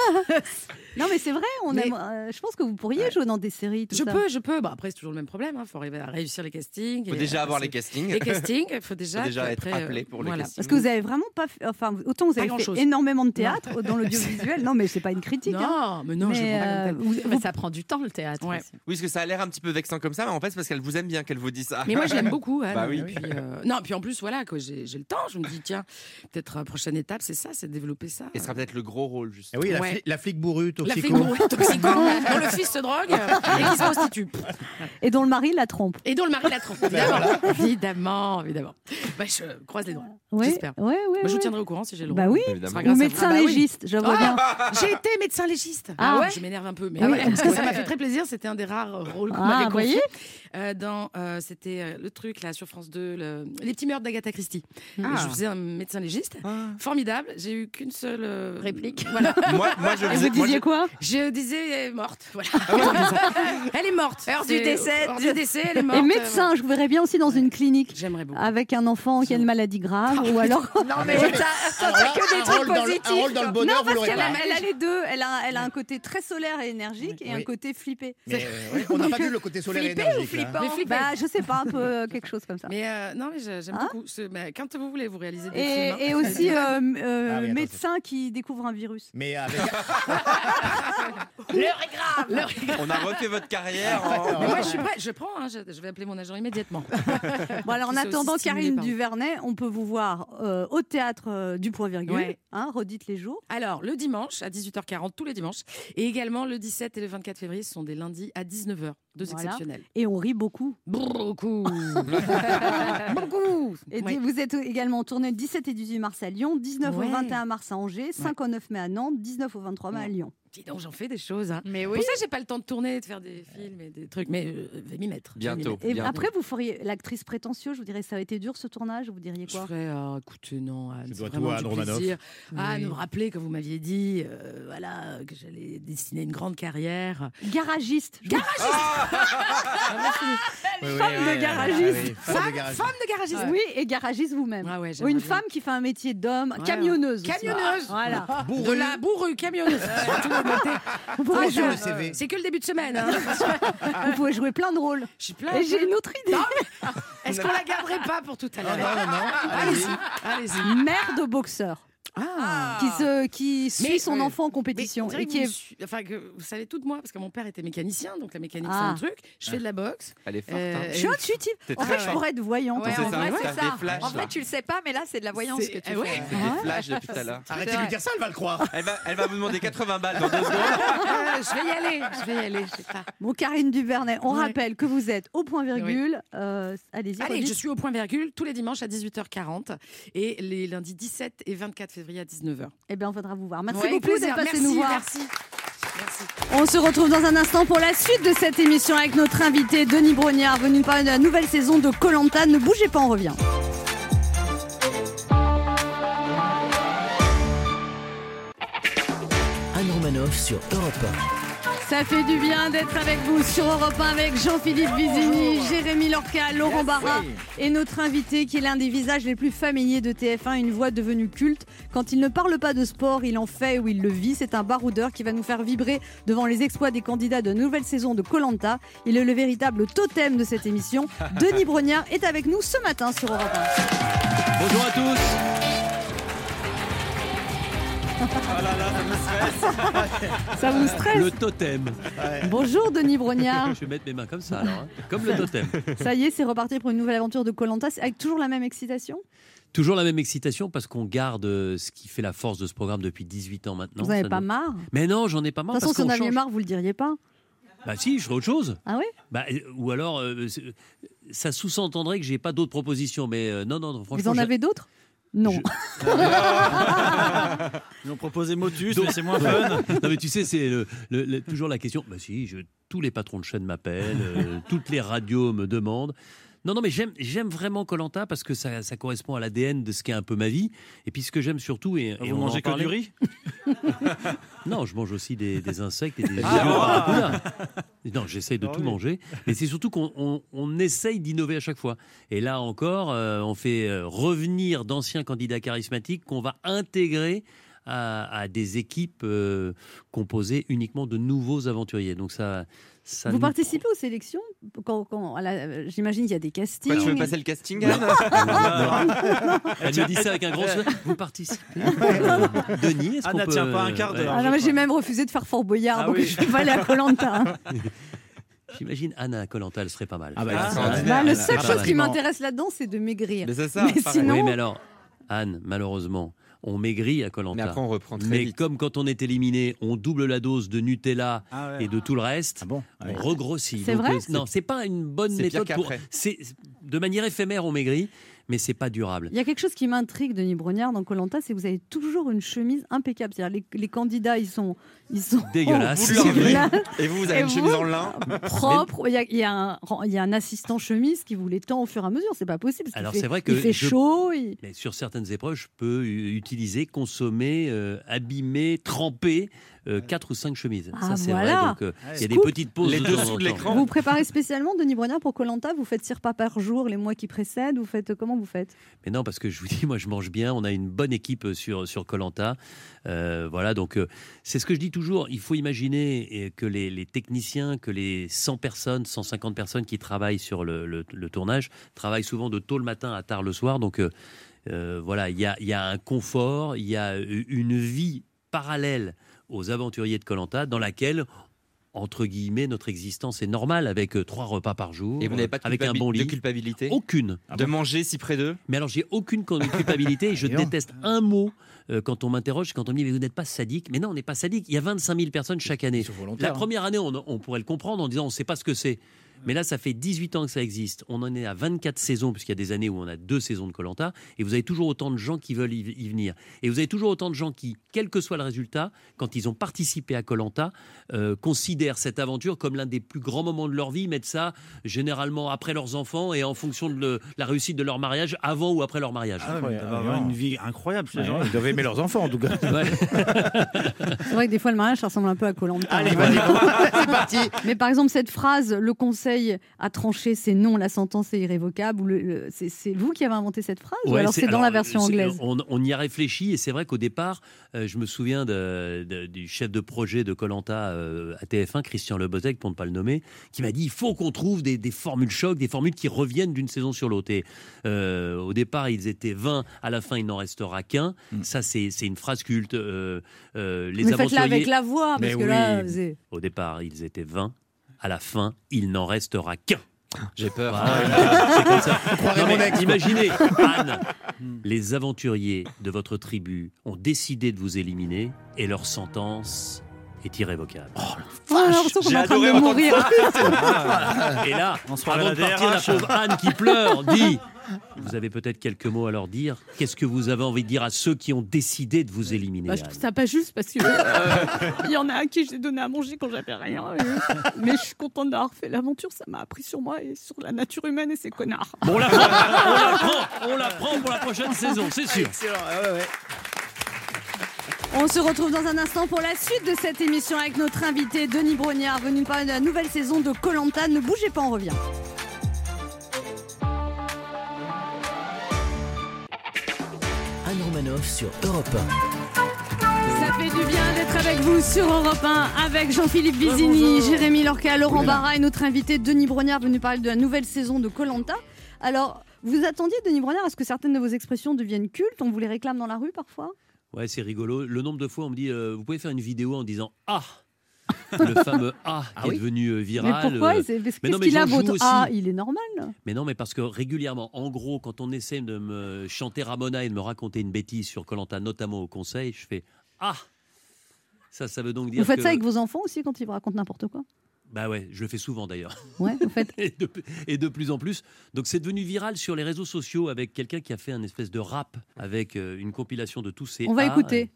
Non, mais c'est vrai, on Mais- aime, euh, je pense que vous pourriez jouer dans des séries. Tout Je ça. peux, je peux. Bah après, c'est toujours le même problème. Il faut arriver à réussir les castings. Il faut et, déjà euh, avoir c'est- les castings. Les castings, il faut déjà, Faut déjà puis être après, appelé euh, pour les voilà. castings. Parce que vous avez vraiment pas fait. Enfin, autant vous Pas avez fait grand-chose. énormément de théâtre dans l'audiovisuel. Non, mais c'est pas une critique. hein. Non, mais non, je Mais, le prends pas euh, comme tel. vous- Mais vous- ça prend du temps le théâtre. Ouais. aussi. Oui, parce que ça a l'air un petit peu vexant comme ça, mais en fait, c'est parce qu'elle vous aime bien qu'elle vous dise ça. Mais moi, je l'aime beaucoup. Anne. Bah oui. Et puis, euh, non, puis en plus, voilà, quoi, j'ai, j'ai le temps. Je me dis, tiens, peut-être la prochaine étape, c'est ça, c'est de développer ça. Et ce sera peut-être le gros rôle, juste. Eh oui, la, Ouais. fli- la flic bourrue, La toxico. fille bourrée, toxico, dont le fils se drogue et qui se prostitue. Et dont le mari la trompe. Et dont le mari la trompe, évidemment. évidemment, évidemment. Bah, je croise les doigts. Ouais, J'espère. ouais, ouais, Moi, je vous ouais. tiendrai au courant si j'ai le Bah rôle. oui. Évidemment. Ce sera Ou grâce à vous. médecin Ah bah oui. légiste, je vois bien. J'ai été médecin légiste. Ah ouais Je m'énerve un peu, mais Ah ouais, oui. parce que ça m'a fait très plaisir. C'était un des rares rôles qu'on Ah, m'avait vous confié. voyez Euh, dans, euh, c'était euh, le truc là sur France deux, le- les petits meurtres d'Agatha Christie. Ah. Et je faisais un médecin légiste. Formidable. J'ai eu qu'une seule euh, Réplique. Voilà. Moi, moi, je Et faisais- vous moi, disiez je- quoi? Je disais elle est morte. Voilà. Ah Elle est morte. Heure du C'est- décès. Heure du décès. Elle est morte. Et euh, médecin, je vous verrais bien aussi dans une clinique J'aimerais beaucoup. avec un enfant qui a une maladie grave ou alors. Non, mais ça, Alors là, que des un, trucs rôle dans le, un positifs. rôle dans le bonheur, Non, vous parce l'aurez qu'elle a, pas. elle a les deux. Elle a, elle a un côté très solaire et énergique et Oui. un côté flippé. Mais, euh, ouais, on n'a pas vu le côté solaire Flippé ou énergique. là. flippant Mais flippé. Bah, je sais pas, un peu euh, quelque chose comme ça. Mais euh, non, mais je- j'aime Hein beaucoup. Ce- mais quand vous voulez, vous réalisez des Et, films. hein. et aussi euh, euh, Ah oui, attends, médecin qui découvre un virus. Mais avec. L'heure est grave. L'heure est grave. On a refait votre carrière. en- Mais moi, je suis prête. Je prends. hein, je, je vais appeler mon agent immédiatement. Bon, alors en C'est aussi attendant, stimulé Karine par- Duvernet, on peut vous voir euh, au théâtre euh, du Point Virgule. Ouais. Hein, redites les jours. Alors, le dimanche à dix-huit heures quarante, tous les dimanches. Et également le dix-sept et le vingt-quatre février, ce sont des lundis à dix-neuf heures. Deux Voilà. exceptionnels. Et on rit beaucoup. Beaucoup. Beaucoup. Et Ouais. vous êtes également en tournée le dix-sept et dix-huit mars à Lyon, dix-neuf Ouais. au vingt et un mars à Angers, cinq au neuf mai à Nantes, dix-neuf au vingt-trois mai à Lyon. Dis donc, j'en fais des choses. Hein. Mais oui. Pour ça, j'ai pas le temps de tourner, de faire des films et des trucs, mais euh, je vais m'y mettre. je vais m'y Bientôt. mettre. Et Bientôt. après, vous feriez l'actrice prétentieuse, je vous dirais, ça a été dur ce tournage, vous diriez Je quoi? ferais, ah, écoutez, non, Anne, Je c'est dois tout vraiment à du Anne Romanoff. plaisir. Oui. Anne, vous vous rappelez quand vous m'aviez dit, euh, voilà, que j'allais dessiner une grande carrière. Garagiste. Je- Oui, oui, Femme oui, de oui, garagiste. oui, oui, femme de Femme, garagiste. femme de garagiste. Oui, et garagiste vous-même. Ah ouais, Ou j'aimerais une bien. femme qui fait un métier d'homme, Ouais, camionneuse. aussi. Camionneuse. Voilà. De la bourrue, camionneuse. Tout est noté. Vous pouvez, Ah, Sur jouer, le C V. C'est que le début de semaine. Hein. vous pouvez jouer plein de rôles. Je suis plein. Et j'ai une autre idée. Est-ce qu'on la garderait pas pour tout à Non, l'heure non, non, non. Allez-y, allez-y. Mère de boxeur. Ah. Qui, se, qui suit Mais, son euh, enfant en Mais compétition. on dirait Et que qui vous, est... me su- enfin, que vous savez tout de moi, parce que mon père était mécanicien, donc la mécanique Ah. c'est un truc. Je fais de la boxe. Elle est forte. Euh, hein. Je suis intuitive. T'es En très fait, je fort. pourrais être voyante. Ouais, C'est en ça, vrai, t'as c'est ça. des flashs. En vrai, là. tu le sais pas, mais là, c'est de la voyance C'est- que tu eh ouais. fais. Des Ouais. flashs depuis tout à l'heure. Arrêtez de vrai. lui dire ça, elle va le croire. Elle va, elle va vous demander quatre-vingts balles dans deux secondes. Euh, je vais y aller, je vais y aller, je sais pas. Bon, Karine Duvernet, on Ouais. rappelle que vous êtes au point virgule. Euh, Allez-y, Allez, redites. je suis au point virgule tous les dimanches à dix-huit heures quarante et les lundis dix-sept et vingt-quatre février à dix-neuf heures. Eh bien, on viendra vous voir. Merci Ouais, avec beaucoup plaisir. d'être passé Merci, nous voir. Merci. Merci. On se retrouve dans un instant pour la suite de cette émission avec notre invité Denis Brognard, venu nous parler de la nouvelle saison de Koh Lanta. Ne bougez pas, on revient. Anne Romanoff sur Europe un. Ça fait du bien d'être avec vous sur Europe un avec Jean-Philippe Vizini, Jérémy Lorca, Laurent Barra et notre invité qui est l'un des visages les plus familiers de T F un, une voix devenue culte. Quand il ne parle pas de sport, il en fait ou il le vit. C'est un baroudeur qui va nous faire vibrer devant les exploits des candidats de nouvelle saison de Koh Lanta. Il est le véritable totem de cette émission. Denis Brognard est avec nous ce matin sur Europe un. Bonjour à tous. Ça vous stresse? Le totem. Bonjour Denis Brognard. Je vais mettre mes mains comme ça alors, hein. Comme le totem. Ça y est, c'est reparti pour une nouvelle aventure de Koh Lanta, avec toujours la même excitation. Toujours la même excitation parce qu'on garde euh, ce qui fait la force de ce programme depuis dix-huit ans maintenant. Vous n'avez Ça pas nous- marre? De Mais non, j'en ai pas marre toute façon, parce si vous en qu'on aviez change. marre, vous le diriez pas. Bah si, je ferai autre chose. Ah oui? Bah, euh, ou alors, euh, c'est- ça sous-entendrait que j'ai pas d'autres propositions. Mais euh, non, non, non, franchement. Vous en j'ai- avez d'autres? Non. Je- Ils ont proposé Motus, Donc- mais c'est moins fun. Non mais tu sais, c'est le- le- le- toujours la question. Bah si, je- tous les patrons de chaîne m'appellent, euh, toutes les radios me demandent. Non, non, mais j'aime, j'aime vraiment Koh Lanta parce que ça, ça correspond à l'A D N de ce qu'est un peu ma vie. Et puis ce que j'aime surtout, et, et Vous on en mangez que parlait- du riz? Non, je mange aussi des, des insectes et des Ah, légumes. ah. Non, j'essaye de Ah tout oui. manger, mais c'est surtout qu'on on, on essaye d'innover à chaque fois. Et là encore, euh, on fait euh, revenir d'anciens candidats charismatiques qu'on va intégrer à, à des équipes euh, composées uniquement de nouveaux aventuriers. Donc ça, ça Vous nous- participez aux sélections quand, quand- à la- J'imagine qu'il y a des castings. Quoi, tu veux passer le casting, Anne? Elle me dit ça avec un grand sourire. Vous participez Euh, Denis, est-ce Anne, qu'on elle peut... tient pas un quart d'heure. Ah non, mais j'ai même refusé de faire Fort Boyard, Ah donc oui. je vais pas aller à Koh Lanta. J'imagine Anna à Koh Lanta, elle serait pas mal. Ah bah, Ah, c'est ah, ordinaire. Bah, le Elle- seul ah, chose bah, qui vraiment. m'intéresse là-dedans, c'est de maigrir. Mais c'est ça. Mais pareil. sinon- Oui, mais alors, Anne, malheureusement, on maigrit à Koh Mais Lanta. après, on reprend très Mais vite. comme quand on est éliminé, on double la dose de Nutella Ah ouais. et de tout le reste, Ah bon? on Ouais. regrossit. C'est Donc, vrai euh, Non, c'est pas une bonne C'est pire méthode pour. qu'après. C'est de manière éphémère, on maigrit, mais c'est pas durable. Il y a quelque chose qui m'intrigue, Denis Brognard, dans Koh Lanta, c'est que vous avez toujours une chemise impeccable. C'est-à-dire les, les candidats, ils sont, ils sont Dégueulasse. Vous de l'enlever. dégueulasses, Et vous, vous avez Et une vous chemise en lin. propres. Il y, a, il, y a un, il y a un assistant chemise qui vous les tend au fur et à mesure. C'est pas possible. parce qu'il Alors, fait- c'est vrai que il fait je- chaud. il- Mais sur certaines épreuves, je peux u- utiliser, consommer, euh, abîmer, tremper euh, quatre ou cinq chemises. Ah, Ça, c'est voilà. vrai. Donc, euh, il y a des Scoop. petites pauses Les de temps dessous en de temps. l'écran. Vous vous préparez spécialement, Denis Brognard, pour Koh Lanta? Vous faites six repas par jour les mois qui précèdent? Vous faites comment vous faites? Mais non, parce que je vous dis, moi, je mange bien. On a une bonne équipe sur sur Koh Lanta. Euh, voilà, donc euh, c'est ce que je dis toujours. Il faut imaginer euh, que les, les techniciens, que les cent personnes, cent cinquante personnes qui travaillent sur le, le- le tournage travaillent souvent de tôt le matin à tard le soir. Donc euh, euh, voilà, il y a, il y a un confort, il y a une vie parallèle aux aventuriers de Koh Lanta dans laquelle entre guillemets, notre existence est normale avec euh, trois repas par jour, Et vous n'avez pas de, avec un culpabi- bon de lit. culpabilité Aucune. De manger si près d'eux Mais alors, j'ai aucune culpabilité et je Voyons. déteste un mot euh, quand on m'interroge, quand on me dit, mais vous n'êtes pas sadique. Mais non, on n'est pas sadique. Il y a vingt-cinq mille personnes chaque année. Ils sont volontaires, La première année, on, on pourrait le comprendre en disant, on ne sait pas ce que c'est. Mais là, ça fait dix-huit ans que ça existe. On en est à vingt-quatre saisons, puisqu'il y a des années où on a deux saisons de Koh-Lanta. Et vous avez toujours autant de gens qui veulent y, y venir. Et vous avez toujours autant de gens qui, quel que soit le résultat, quand ils ont participé à Koh-Lanta, euh, considèrent cette aventure comme l'un des plus grands moments de leur vie, mettent ça généralement après leurs enfants et en fonction de le- la réussite de leur mariage, avant ou après leur mariage. Ah ouais, mais ça va avoir une vie incroyable, ces gens. Ils doivent aimer leurs enfants, en tout cas. Ouais. C'est vrai que des fois, le mariage, ça ressemble un peu à Koh-Lanta. Allez, vas-y, c'est parti. Mais par exemple, cette phrase, le conseil a tranché, c'est non, la sentence est irrévocable. Ou le, le- c'est, c'est vous qui avez inventé cette phrase ou Ouais, alors c'est, dans alors, la version c'est- anglaise? On, on y a réfléchi et c'est vrai qu'au départ, euh, je me souviens de- de- du chef de projet de Koh-Lanta euh, à T F un, Christian Lebozec, pour ne pas le nommer, qui m'a dit il faut qu'on trouve des, des formules chocs, des formules qui reviennent d'une saison sur l'autre. Et euh, au départ, ils étaient vingt, à la fin, il n'en restera qu'un. Ça, c'est, c'est une phrase culte. Euh, euh, les Mais faites-la aventuriers- avec la voix, parce Mais que oui. là, c'est- Au départ, ils étaient vingt. À la fin, il n'en restera qu'un. J'ai peur. Voilà, c'est comme ça. croirais Non, mais mon ex, quoi. imaginez, Anne, les aventuriers de votre tribu ont décidé de vous éliminer et leur sentence est irrévocable. Oh, j'ai l'impression qu'on J'ai est en train adoré de entendre mourir. Et là, On se croirait avant la de partir, la D R H. pauvre Anne qui pleure dit vous avez peut-être quelques mots à leur dire. Qu'est-ce que vous avez envie de dire à ceux qui ont décidé de vous éliminer, Bah, je Anne trouve ça pas juste parce que euh, il y en a à qui j'ai donné à manger quand j'avais rien. et- Mais je suis contente d'avoir fait l'aventure. Ça m'a appris sur moi et sur la nature humaine et ses connards. Bon, on la prend, on la prend, on la prend pour la prochaine saison, c'est sûr. Excellent. Ah ouais, ouais. On se retrouve dans un instant pour la suite de cette émission avec notre invité Denis Brognard, venu nous parler de la nouvelle saison de Koh-Lanta. Ne bougez pas, on revient. Anne Romanoff sur Europe un. Ça fait du bien d'être avec vous sur Europe un avec Jean-Philippe Vizini, Jérémy Lorca, Laurent Barra et notre invité Denis Brognard venu parler de la nouvelle saison de Koh-Lanta. Alors, vous attendiez, Denis Brognard, à ce que certaines de vos expressions deviennent cultes? On vous les réclame dans la rue parfois? Ouais, c'est rigolo. Le nombre de fois, on me dit euh, vous pouvez faire une vidéo en disant ah le fameux ah qui Ah est oui. devenu euh, viral. Mais pourquoi euh, c'est, Qu'est-ce mais non, mais qu'il a j'en joue votre aussi. Ah, il est normal. Mais non, mais parce que régulièrement, en gros, quand on essaie de me chanter Ramona et de me raconter une bêtise sur Koh-Lanta, notamment au conseil, je fais ah. Ça, ça veut donc dire Vous faites que... ça avec vos enfants aussi quand ils vous racontent n'importe quoi? Bah ouais, je le fais souvent d'ailleurs. Ouais, vous faites. Et de, et de plus en plus. Donc c'est devenu viral sur les réseaux sociaux avec quelqu'un qui a fait un espèce de rap avec euh, une compilation de tous ces On va ah, écouter.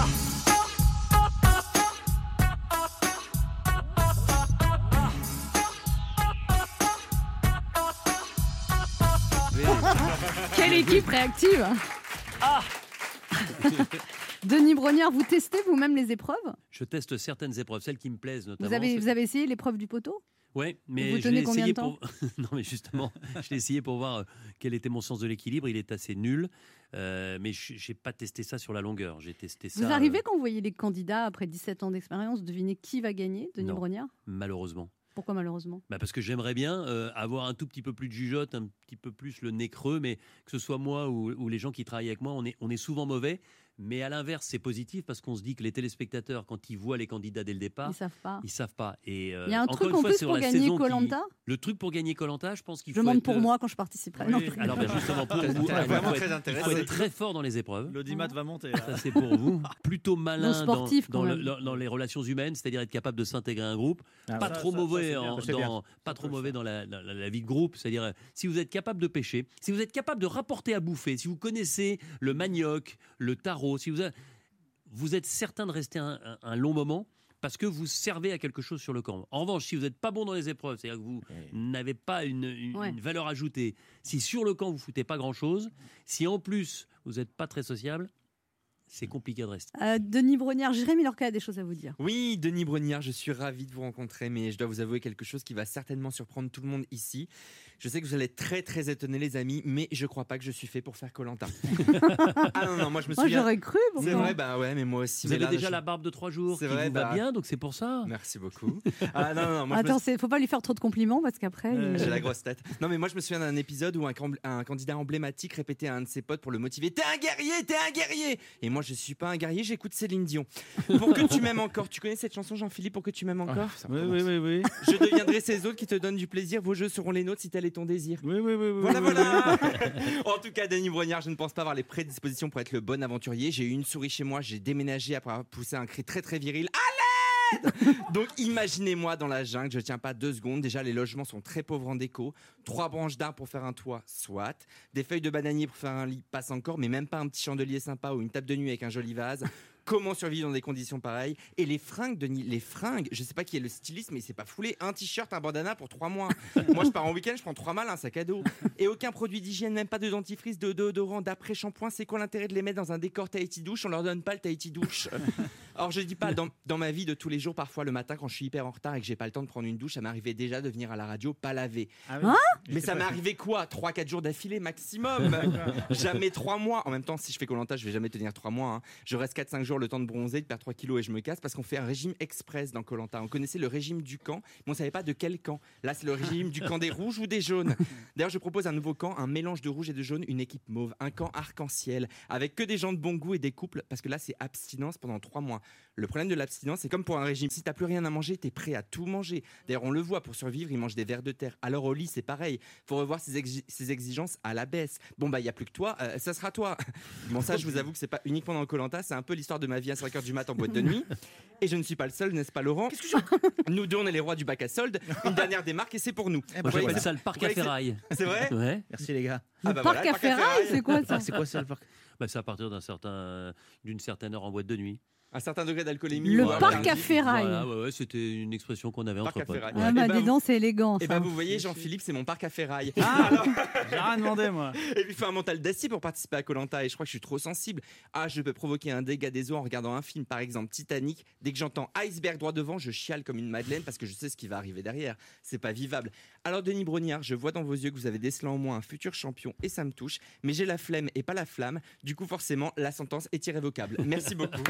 Quelle équipe réactive. Ah. Denis Brognard, vous testez vous-même les épreuves? Je teste certaines épreuves, celles qui me plaisent notamment. Vous avez, c'est- vous avez essayé l'épreuve du poteau? Ouais, mais Vous je tenez l'ai combien essayé de temps pour. Non, mais justement, je l'ai essayé pour voir euh, quel était mon sens de l'équilibre. Il est assez nul, euh, mais je j'ai pas testé ça sur la longueur. J'ai testé ça. Vous arrivez euh, quand vous voyez les candidats après dix-sept ans d'expérience, deviner qui va gagner, Denis Non. Brognard? malheureusement. Pourquoi malheureusement? Bah parce que j'aimerais bien euh, avoir un tout petit peu plus de jugeote, un petit peu plus le nez creux, mais que ce soit moi ou, ou les gens qui travaillent avec moi, on est, on est souvent mauvais. Mais à l'inverse, c'est positif parce qu'on se dit que les téléspectateurs, quand ils voient les candidats dès le départ, Ils savent pas. ils savent pas. Et euh, Il y a un encore truc une en fois, plus sur pour la gagner saison qui- Koh-Lanta? Le truc pour gagner Koh-Lanta, je pense qu'il Je faut demande être, pour euh, moi quand je participerai. oui, Non, je alors ben, rigole. justement pour T'as- vous, t'as Anne, vraiment il faut très être- intéressé. il faut être très fort dans les épreuves. L'audimat va monter. Ça, c'est pour vous. Plutôt malin Nos sportifs, dans, quand dans, même. le- dans- dans les relations humaines, c'est-à-dire être capable de s'intégrer à un groupe. Ah pas ouais. trop Ça, ça, mauvais, ça, c'est bien. en- Ça, c'est bien. dans, pas Ça trop peut le mauvais faire. dans la, la- la vie de groupe. C'est-à-dire, euh, si vous êtes capable de pêcher, si vous êtes capable de rapporter à bouffer, si vous connaissez le manioc, le taro, si vous, a- vous êtes certain de rester un, un- un long moment parce que vous servez à quelque chose sur le camp. En revanche, si vous n'êtes pas bon dans les épreuves, c'est-à-dire que vous n'avez pas une, une- Ouais. une valeur ajoutée, si sur le camp vous foutez pas grand-chose, si en plus vous n'êtes pas très sociable, c'est compliqué de rester. Euh, Denis Brognard, Jérémy Lorca a des choses à vous dire. Oui, Denis Brognard, je suis ravi de vous rencontrer, mais je dois vous avouer quelque chose qui va certainement surprendre tout le monde ici. Je sais que vous allez être très très étonnés les amis, mais je crois pas que je suis fait pour faire Koh-Lanta. Ah non, non, moi je me Moi souviens... j'aurais cru. C'est pourtant. vrai, bah ouais, mais moi aussi. Vous mais avez là, déjà je- la barbe de trois jours C'est qui vrai, vous bah- va bien, donc c'est pour ça. Merci beaucoup. Ah non, non, non, moi je me Attends, il faut pas lui faire trop de compliments parce qu'après. Euh, il- J'ai la grosse tête. Non, mais moi, je me souviens d'un épisode où un, cam- un candidat emblématique répétait à un de ses potes pour le motiver: T'es un guerrier, t'es un guerrier. Et moi, moi je suis pas un guerrier, j'écoute Céline Dion. Pour que tu m'aimes encore, tu connais cette chanson Jean-Philippe, Pour que tu m'aimes encore? Oui, oui, oui, oui. Je deviendrai ces autres qui te donnent du plaisir, vos jeux seront les nôtres si tel est ton désir. Oui, oui, oui. oui Voilà, oui, voilà. oui. En tout cas, Denis Brognard, je ne pense pas avoir les prédispositions pour être le bon aventurier. J'ai eu une souris chez moi, j'ai déménagé après avoir poussé un cri très très viril. Allez! Donc imaginez-moi dans la jungle, je tiens pas deux secondes. Déjà, les logements sont très pauvres en déco. Trois branches d'arbres pour faire un toit, soit. Des feuilles de bananier pour faire un lit, passe encore, mais même pas un petit chandelier sympa ou une table de nuit avec un joli vase. Comment survivre dans des conditions pareilles? Et les fringues, Denis, les fringues, je sais pas qui est le styliste, mais il s'est pas foulé. Un t-shirt, un bandana pour trois mois. Moi, je pars en week-end, je prends trois malles, un sac à dos. Et aucun produit d'hygiène, même pas de dentifrice, de déodorant, d'après-shampoing. C'est quoi l'intérêt de les mettre dans un décor Tahiti douche? On leur donne pas le Tahiti douche. Alors, je dis pas, dans, dans ma vie de tous les jours, parfois le matin, quand je suis hyper en retard et que j'ai pas le temps de prendre une douche, ça m'arrivait déjà de venir à la radio pas lavé. Ah oui. Hein? Mais ça m'est arrivé quoi? trois quatre jours d'affilée maximum. Jamais trois mois. En même temps, si je fais Koh-Lanta, je vais jamais tenir trois mois. Hein. Je reste quatre cinq jours le temps de bronzer, de perdre trois kilos et je me casse parce qu'on fait un régime express dans Koh-Lanta. On connaissait le régime du camp, mais on savait pas de quel camp. Là, c'est le régime du camp des rouges ou des jaunes. D'ailleurs, je propose un nouveau camp, un mélange de rouge et de jaune, une équipe mauve, un camp arc-en-ciel avec que des gens de bon goût et des couples parce que là, c'est abstinence pendant trois mois. Le problème de l'abstinence, c'est comme pour un régime. Si t'as plus rien à manger, t'es prêt à tout manger. D'ailleurs, on le voit, pour survivre, ils mangent des vers de terre. Alors au lit, c'est pareil. Faut revoir ses, exi- ses exigences à la baisse. Bon, bah, il y a plus que toi, euh, ça sera toi. Bon, ça, je vous avoue que c'est pas uniquement dans Koh-Lanta, c'est un peu l'histoire de ma vie à cinq heures du mat en boîte de nuit. Et je ne suis pas le seul, n'est-ce pas, Laurent? Qu'est-ce que je... Nous deux, on est les rois du bac à soldes. Une dernière démarque et c'est pour nous. Moi, j'appelle ça le parc à ferraille. C'est vrai? Ouais. Merci les gars. Le Ah bah parc voilà, le à parc à ferraille, ferraille. c'est quoi ça? Ah, c'est quoi ça le parc? Bah, c'est à partir d'un certain, d'une certaine heure en boîte de nuit. Un certain degré d'alcoolémie. Le ou un parc à lundi. ferraille. Voilà, ouais, ouais, c'était une expression qu'on avait Parc entre à potes. ferraille. Ouais. Ah bah Eh ben, dis vous- donc, c'est élégant Et ça. bah vous voyez, Jean-Philippe, c'est mon parc à ferraille. Ah, Alors- j'ai rien demandé, moi. Et puis il faut un mental d'acier pour participer à Koh-Lanta et je crois que je suis trop sensible. Ah, je peux provoquer un dégât des eaux en regardant un film, par exemple Titanic. Dès que j'entends iceberg droit devant, je chiale comme une madeleine parce que je sais ce qui va arriver derrière. C'est pas vivable. Alors Denis Brognard, je vois dans vos yeux que vous avez décelé en moi un futur champion et ça me touche. Mais j'ai la flemme et pas la flamme. Du coup, forcément, la sentence est irrévocable. Merci beaucoup.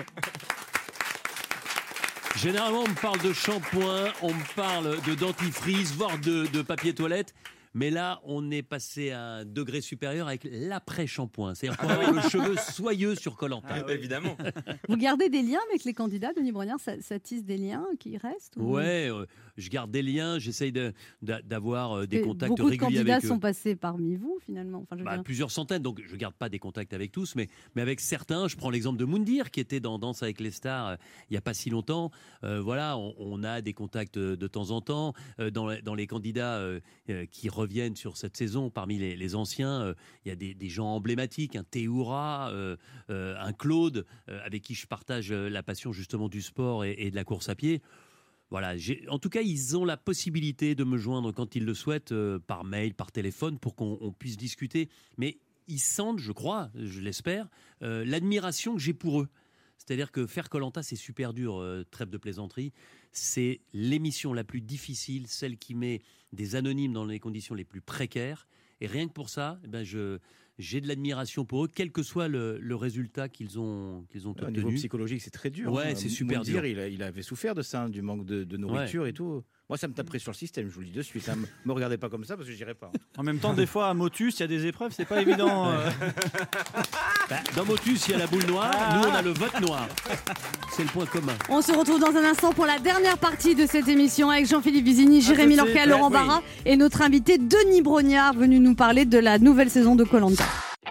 Généralement, on me parle de shampoing, on me parle de dentifrice, voire de, de papier toilette. Mais là, on est passé à un degré supérieur avec l'après-shampoing. C'est-à-dire pour avoir le cheveu soyeux sur Koh-Lanta. Ah, ouais, évidemment. Vous gardez des liens avec les candidats, Denis Brognard? Ça, ça tisse des liens qui restent ou... Ouais, euh, je garde des liens, j'essaye de, d'a- d'avoir euh, des Et contacts beaucoup de réguliers candidats avec eux. sont passés parmi vous, finalement. Enfin, je veux Bah, dire- plusieurs centaines, donc je garde pas des contacts avec tous, mais, mais avec certains. Je prends l'exemple de Moundir qui était dans Danse avec les stars euh, il y a pas si longtemps. Euh, voilà, on, on a des contacts euh, de temps en temps. Euh, dans, les- dans les candidats euh, euh, qui reviennent sur cette saison, parmi les, les anciens, euh, il y a des, des gens emblématiques, un Théoura, euh, euh, un Claude, euh, avec qui je partage euh, la passion justement du sport et, et de la course à pied. Voilà, j'ai- en tout cas, ils ont la possibilité de me joindre quand ils le souhaitent, euh, par mail, par téléphone, pour qu'on on puisse discuter. Mais ils sentent, je crois, je l'espère, euh, l'admiration que j'ai pour eux. C'est-à-dire que faire Koh-Lanta, c'est super dur, euh, trêve de plaisanterie. C'est l'émission la plus difficile, celle qui met des anonymes dans les conditions les plus précaires. Et rien que pour ça, eh ben je, j'ai de l'admiration pour eux, quel que soit le, le résultat qu'ils ont, qu'ils ont Au niveau obtenu. psychologique, c'est très dur. Ouais, hein. c'est super Moundir, dur. Il, a- il avait souffert de ça, hein, du manque de, de nourriture et tout. Moi, ça me taperait sur le système, je vous le dis de suite. Hein. Me regardez pas comme ça parce que j'irai pas. En même temps, des fois, à Motus, il y a des épreuves, c'est pas évident. euh. Bah, dans Motus, il y a la boule noire, nous on a le vote noir. C'est le point commun. On se retrouve dans un instant pour la dernière partie de cette émission avec Jean-Philippe Vizini, Jérémy tout de Lorca, suite, Laurent oui. Barra et notre invité Denis Brognard venu nous parler de la nouvelle saison de Koh-Lanta.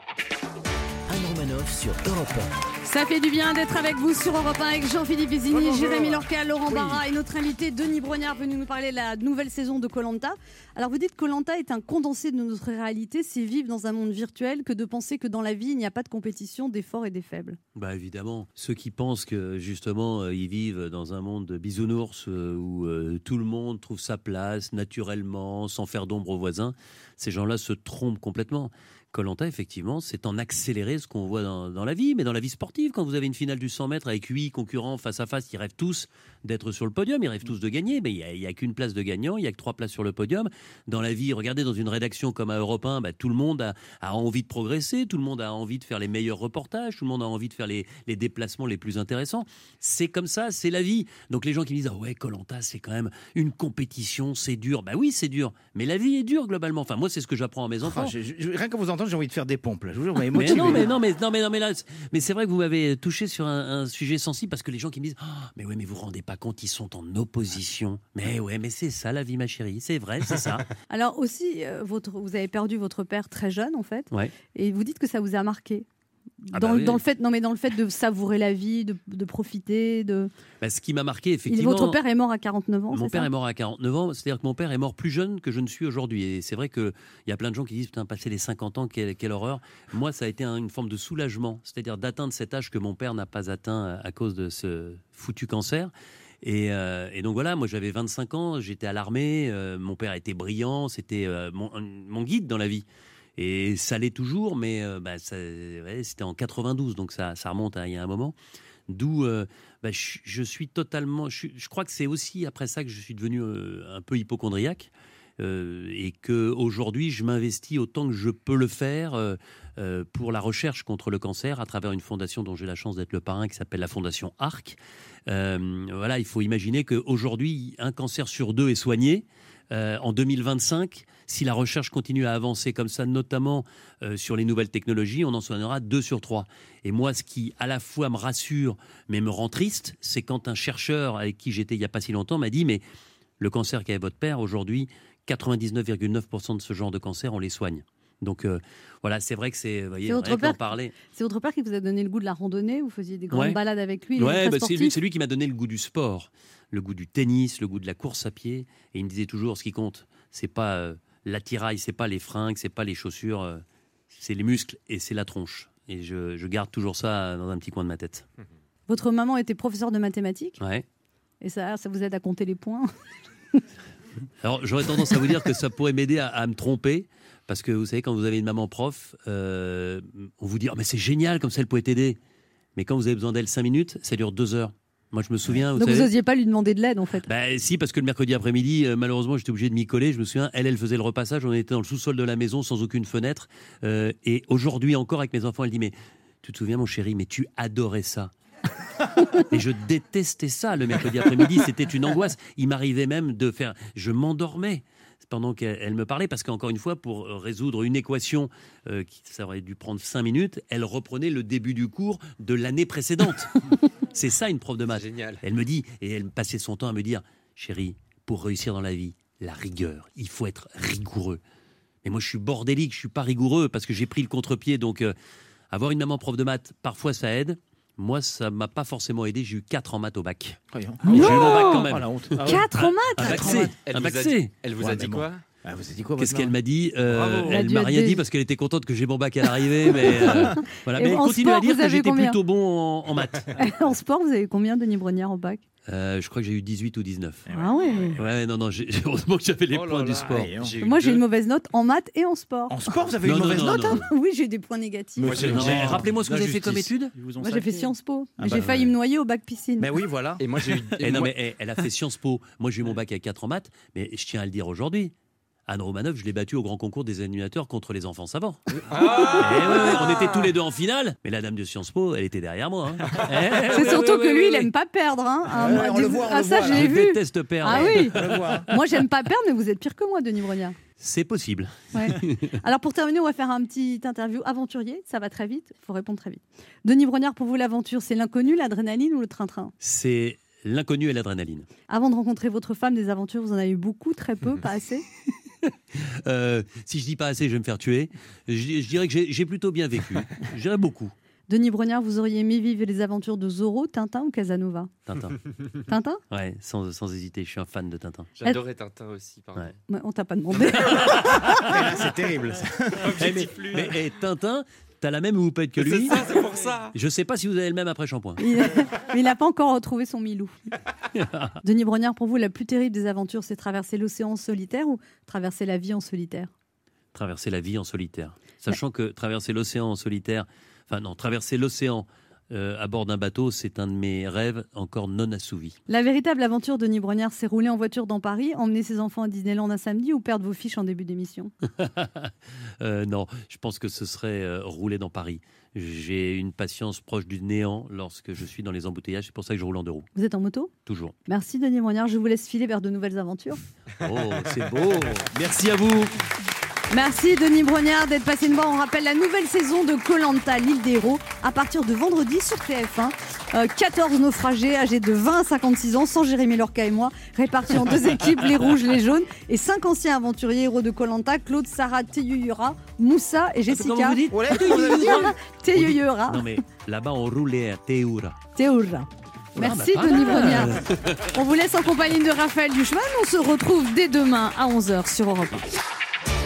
Anne Romanoff sur Europe un. Ça fait du bien d'être avec vous sur Europe un avec Jean-Philippe Vizini, Bonjour. Jérémy Lorca, Laurent Oui. Barra et notre invité Denis Brognard venu nous parler de la nouvelle saison de Koh-Lanta. Alors vous dites que Koh-Lanta est un condensé de notre réalité, c'est vivre dans un monde virtuel que de penser que dans la vie il n'y a pas de compétition des forts et des faibles. Bah évidemment, ceux qui pensent que justement euh, ils vivent dans un monde de bisounours euh, où euh, tout le monde trouve sa place naturellement, sans faire d'ombre aux voisins, ces gens-là se trompent complètement. Koh-Lanta, effectivement, c'est en accéléré ce qu'on voit dans, dans la vie, mais dans la vie sportive, quand vous avez une finale du cent mètres avec huit concurrents face à face, ils rêvent tous d'être sur le podium, ils rêvent tous de gagner, mais il n'y a, a qu'une place de gagnant, il n'y a que trois places sur le podium. Dans la vie, regardez, dans une rédaction comme à Europe un, bah, tout le monde a, a envie de progresser, tout le monde a envie de faire les meilleurs reportages, tout le monde a envie de faire les, les déplacements les plus intéressants. C'est comme ça, c'est la vie. Donc les gens qui me disent « Ah ouais, Koh-Lanta, c'est quand même une compétition, c'est dur ». Bah oui, c'est dur, mais la vie est dure globalement. Enfin, moi, c'est ce que j'apprends à mes enfants. Ah, j'ai- j'ai- rien qu'à vous entendre, j'ai envie de faire des pompes. Là. Je vous jure, vous m'avez Mais motivé. non, mais non, mais non, mais non, mais là, mais c'est vrai que vous m'avez touché sur un, un sujet sensible parce que les gens qui me disent, oh, mais ouais, mais vous vous rendez pas compte, ils sont en opposition. Mais ouais, mais c'est ça la vie, ma chérie, c'est vrai, c'est ça. Alors aussi, euh, votre, vous avez perdu votre père très jeune en fait, Ouais. et vous dites que ça vous a marqué. Ah dans, bah le- oui. dans le fait, non mais dans le fait de savourer la vie, de, de profiter, de. Bah, ce qui m'a marqué Il- effectivement. votre père est mort à quarante-neuf ans. Mon c'est père ça est mort à quarante-neuf ans, c'est-à-dire que mon père est mort plus jeune que je ne suis aujourd'hui. Et c'est vrai qu'il y a plein de gens qui disent, putain, passer les cinquante ans, quelle, quelle horreur. Moi, ça a été un- une forme de soulagement, c'est-à-dire d'atteindre cet âge que mon père n'a pas atteint à cause de ce foutu cancer. Et, euh, et donc voilà, moi j'avais vingt-cinq ans, j'étais à l'armée, euh, mon père était brillant, c'était euh, mon, mon guide dans la vie. Et ça l'est toujours, mais euh, bah, ça- ouais, c'était en quatre-vingt-douze, donc ça, ça remonte à il y a un moment. D'où euh, bah, je, je suis totalement. Je, suis- je crois que c'est aussi après ça que je suis devenu euh, un peu hypocondriaque. euh, et que aujourd'hui je m'investis autant que je peux le faire euh, euh, pour la recherche contre le cancer à travers une fondation dont j'ai la chance d'être le parrain qui s'appelle la Fondation ARC. Euh, voilà, il faut imaginer qu'aujourd'hui un cancer sur deux est soigné. Euh, en deux mille vingt-cinq, si la recherche continue à avancer comme ça, notamment euh, sur les nouvelles technologies, on en soignera deux sur trois. Et moi, ce qui à la fois me rassure, mais me rend triste, c'est quand un chercheur avec qui j'étais il n'y a pas si longtemps m'a dit, mais le cancer qu'avait votre père, aujourd'hui, quatre-vingt-dix-neuf virgule neuf pour cent de ce genre de cancer, on les soigne. Donc euh, voilà, c'est vrai que c'est, vous voyez, C'est votre rien que d'en père- parler. C'est votre père qui vous a donné le goût de la randonnée. Vous faisiez des grandes Ouais. balades avec lui. Il est Ouais, très bah, c'est sportif. lui, c'est lui qui m'a donné le goût du sport, le goût du tennis, le goût de la course à pied. Et il me disait toujours, ce qui compte, c'est pas euh, l'attirail, c'est pas les fringues, c'est pas les chaussures, euh, c'est les muscles et c'est la tronche. Et je, je garde toujours ça dans un petit coin de ma tête. Votre maman était professeure de mathématiques. Ouais. Et ça, ça vous aide à compter les points. Alors, j'aurais tendance à vous dire que ça pourrait m'aider à, à me tromper. Parce que vous savez, quand vous avez une maman prof, euh, on vous dit oh, mais c'est génial, comme ça elle pourrait t'aider. Mais quand vous avez besoin d'elle cinq minutes, ça dure deux heures. Moi, je me souviens. Vous Donc savez, vous n'osiez pas lui demander de l'aide en fait. Bah, si, parce que le mercredi après-midi, euh, malheureusement, j'étais obligé de m'y coller. Je me souviens, elle, elle faisait le repassage. On était dans le sous-sol de la maison sans aucune fenêtre. Euh, et aujourd'hui encore, avec mes enfants, elle dit mais tu te souviens, mon chéri, mais tu adorais ça. Et je détestais ça le mercredi après-midi. C'était une angoisse. Il m'arrivait même de faire. Je m'endormais pendant qu'elle elle me parlait, parce qu'encore une fois, pour résoudre une équation euh, qui ça aurait dû prendre cinq minutes, elle reprenait le début du cours de l'année précédente. C'est ça une prof de maths. Génial. Elle me dit, et elle passait son temps à me dire, chérie, pour réussir dans la vie, la rigueur, il faut être rigoureux. Mais moi, je suis bordélique, je suis pas rigoureux parce que j'ai pris le contre-pied. Donc, euh, avoir une maman prof de maths, parfois ça aide. Moi, ça m'a pas forcément aidé. J'ai eu quatre en maths au bac. Voyons. J'ai eu mon bac quand même. Oh, la honte. Ah ouais. Quatre en Un maths. bac en C. maths. Elle Un vous bac a C. dit, elle vous Ouais, a mais dit bon. quoi? Ah, vous avez dit quoi, Qu'est-ce votre qu'elle maman m'a dit Euh, Bravo. Elle a Elle dû m'a être rien dé- dit parce qu'elle était contente que j'ai mon bac à l'arrivée, mais euh, voilà. Et Mais elle en continue à sport, dire vous que avez j'étais combien plutôt bon en, en maths. En sport, vous avez combien, Denis Brognard, au bac? Euh, je crois que j'ai eu dix-huit ou dix-neuf. Ah ouais. Ouais, non, non, j'ai- heureusement que j'avais les Oh là points du là. sport. Allez, on- J'ai eu Moi, j'ai deux. une mauvaise note en maths et en sport. En sport, vous avez Non, une non, mauvaise non, note non, hein Oui, j'ai des points négatifs. Moi, j'ai- Non, j'ai- Rappelez-moi ce que la vous avez fait comme justice. étude. Ils vous ont Moi, j'ai fait saqué. Sciences Po. Ah Mais bah j'ai ouais. failli me noyer au bac piscine. Ben oui, voilà. Et moi, j'ai eu. Eh et non, moi- mais eh, elle a fait Sciences Po. Moi, j'ai eu mon bac à quatre en maths, mais je tiens à le dire aujourd'hui. Anne Romanoff, je l'ai battue au grand concours des animateurs contre les enfants savants. Ah Eh ouais, ouais, on était tous les deux en finale, mais la dame de Sciences Po, elle était derrière moi. hein. Eh, C'est ouais, surtout ouais, que ouais, lui, ouais, il ouais. aime pas perdre. Hein. Ah, Ouais, moi, on des- le voit, on ah, le ça, voit, je là. l'ai Je vu. déteste perdre. Ah oui. On le voit. Moi, j'aime pas perdre, mais vous êtes pire que moi, Denis Brognard. C'est possible. Ouais. Alors, pour terminer, on va faire un petit interview aventurier. Ça va très vite. Il faut répondre très vite. Denis Brognard, pour vous, l'aventure, c'est l'inconnu, l'adrénaline ou le train-train? C'est l'inconnu et l'adrénaline. Avant de rencontrer votre femme, des aventures, vous en avez eu beaucoup, très peu, pas assez? Euh, si je dis pas assez, je vais me faire tuer. Je, je dirais que j'ai j'ai plutôt bien vécu. Je dirais beaucoup. Denis Brognard, vous auriez aimé vivre les aventures de Zorro, Tintin ou Casanova? Tintin. Tintin? Ouais, sans, sans hésiter, je suis un fan de Tintin. J'adorais Tintin aussi, pardon. Ouais. Ouais, on t'a pas demandé. Et là, c'est terrible. ça. Eh, mais, mais, eh, Tintin, t'as la même houppette que C'est lui. ça, c'est pour ça. Je sais pas si vous avez le même après shampoing. Il a- mais il n'a pas encore retrouvé son Milou. Denis Brognard, pour vous, la plus terrible des aventures, c'est traverser l'océan en solitaire ou traverser la vie en solitaire? Traverser la vie en solitaire. Sachant que traverser l'océan en solitaire, enfin non, traverser l'océan euh, à bord d'un bateau, c'est un de mes rêves encore non assouvis. La véritable aventure de Denis Brognard, c'est rouler en voiture dans Paris, emmener ses enfants à Disneyland un samedi ou perdre vos fiches en début d'émission? Euh, non, je pense que ce serait euh, rouler dans Paris. J'ai une patience proche du néant lorsque je suis dans les embouteillages. C'est pour ça que je roule en deux roues, Vous êtes en moto? toujours. Merci Denis Brognard, je vous laisse filer vers de nouvelles aventures. Oh, c'est beau. Merci à vous. Merci Denis Brognard d'être passé nous voir. On rappelle la nouvelle saison de Koh-Lanta, l'île des héros, à partir de vendredi sur T F un. Euh, quatorze naufragés âgés de vingt à cinquante-six ans, sans Jérémy Lorca et moi, répartis en deux équipes, les rouges, les jaunes, et cinq anciens aventuriers héros de Koh-Lanta, Claude, Sarah, Teyuyura, Moussa et Jessica. Comment vous dites Teyuyura. Teyuyura. Non mais là-bas on roulait à Théoura. Théoura. Merci Ah, bah, Denis pas Brognard. mal. On vous laisse en compagnie de Raphaël Duchemin. On se retrouve dès demain à onze heures sur Europe un.